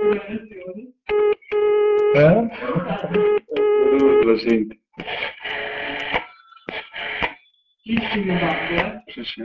Lo senti. Sì, sì.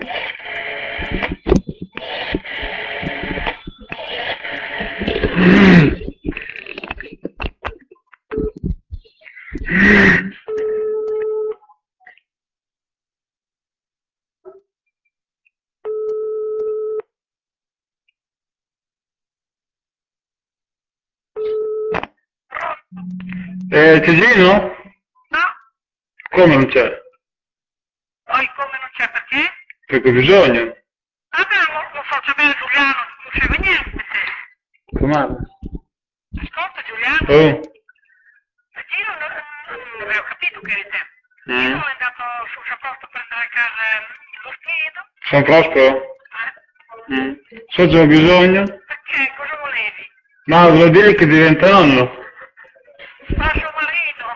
C'è Gino? No. Come non c'è? Poi come non c'è perché? Perché ho bisogno. Vabbè, lo faccio bene Giuliano, non serve niente te. Com'è? Ascolta Giuliano, Oh. Gino non avevo capito che eri te. Gino è andato sul San Prospero a prendere a casa lo spiedo. San Prospero? So che ho bisogno. Perché? Cosa volevi? No, vuol dire che diventa nonno. Fa suo marito.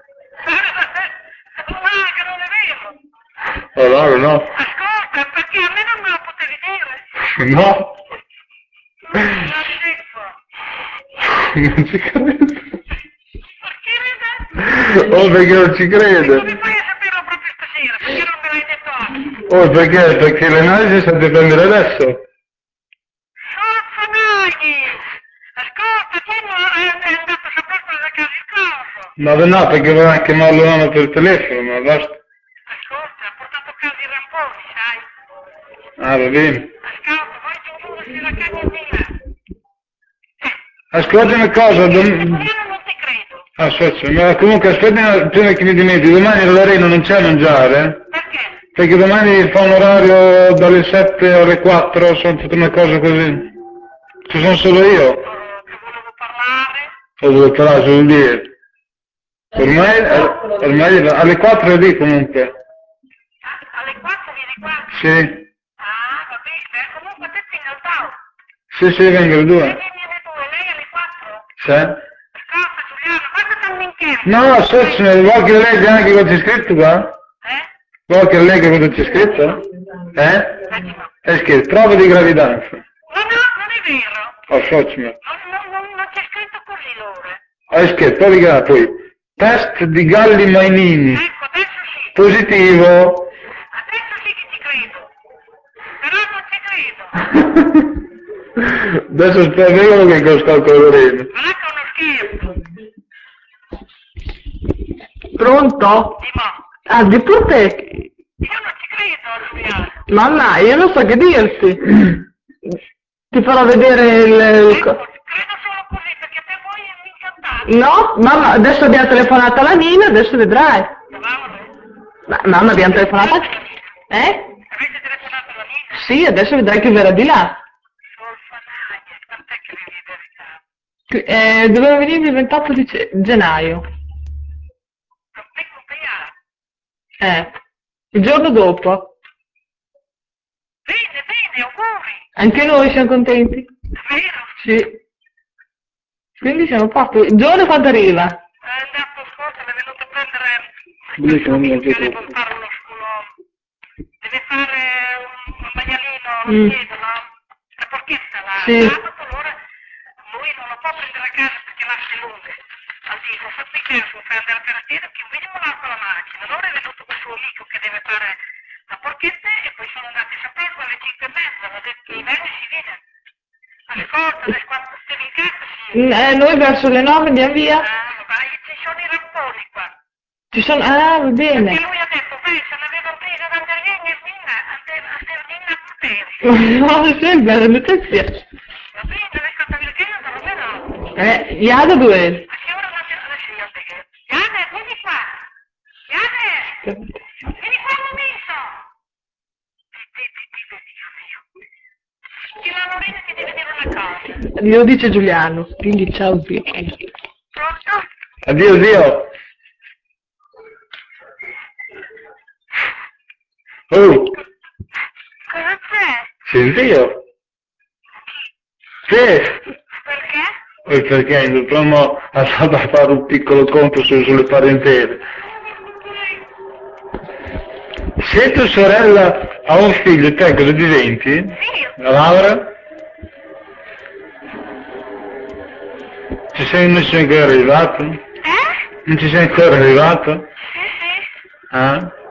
No, che non è vero. Allora no. Ascolta, perché a me non me lo potevi dire? No. Non schifo. Non ci credo. Perché ride? Oh, perché non ci E come crede? fai a saperlo proprio stasera? Perché non me l'hai detto oggi? Oh, perché? Perché le analisi si deve prendere adesso. Forza ascolta, tu è andato a sapere per la casa il coso. Ma no, perché vorrà chiamarlo nonno per telefono, ma basta. Ascolta, ha portato a casa i ramponi, sai? Ah, va bene. Ascolta, vai giù, si la cagnolina. Ascolta una cosa, Io non ti credo. aspetta, ma comunque aspetta prima che mi dimentichi, domani Lorena non c'è a mangiare? Perché? Perché domani fa un orario dalle 7 alle 4, sono tutta una cosa così. Ci sono solo io. Che volevo parlare. Lo devo parlare solo dire. Ormai alle 4 è lì comunque. Alle 4 vieni qua? Sì. Ah, va bene. Comunque te sei in Altao. Sì, vengo alle 2. Vieni alle 2, lei alle 4? Sì. Ascolta Giuliano, basta farmi inchiesta. No, aspetta, vuoi che legga anche cosa c'è scritto qua? Vuoi che legga cosa c'è scritto? È scritto, prova di gravidanza. No, non è vero. Ascoltami. Non c'è scritto così loro. È scritto, prova di gravidanza, poi. Test di Galli Mainini. Ecco, adesso sì. Positivo. Adesso sì che ci credo. Però non ci credo. Adesso spiegalo che costa il colorino. Ma anche uno scherzo. Pronto? Di mo. Ah, di per te? Io non ci credo, Giuliano. Mamma, io non so che dirti. Ti farò vedere Ecco, credo solo così, perché per voi è incantato. No, mamma, adesso abbiamo telefonato alla Nina, adesso vedrai. Ma, mamma, abbiamo telefonato? Avete telefonato alla Nina? Sì, adesso vedrai che verrà di là. Quant'è che vi vedete? Doveva venire il 28 di gennaio. Il giorno dopo. Bene, auguri. Anche noi siamo contenti. Vero? Sì. Quindi siamo fatti. Il giorno quando arriva? È andato scorso, è venuto a prendere il suo amico che deve fare uno deve fare un maialino allo spiedo, no? La porchetta là, sabato, allora lui non lo può prendere a casa perché lascia lunghe. Dico, fatti caso, fai andare per la spiedo che vediamo l'acqua la macchina. Allora è venuto quel suo amico che deve fare la porchetta e poi sono andati a sapere alle 5:30, hanno detto che i venni si vede. Ascolta, adesso quando stai in casa si... Noi verso le 9 andiamo via. Vai, ci sono i ramponi qua. Ci sono... Ah, va bene. Perché lui ha detto, se l'avevano presa da Andrina e Mina, a Sterlina Poteri. No, sì, è bella notizia. Va bene, adesso perché io non lo vedo. Iada dove? A che ora la adesso io perché? Iane, vieni qua. Iane, vieni qua un momento. Che la Lorena ti deve dire una cosa. Glielo dice Giuliano, quindi ciao zio. Pronto? Addio zio. Oh. Cosa c'è? Sei zio? Sì. Perché? Perché dobbiamo andare a fare un piccolo conto sulle parentele. Se tua sorella ha un figlio, te cosa diventi? Sì. La Laura? Non ci sei ancora arrivato? Eh? Non ci sei ancora arrivato? Sì, sì. Ah?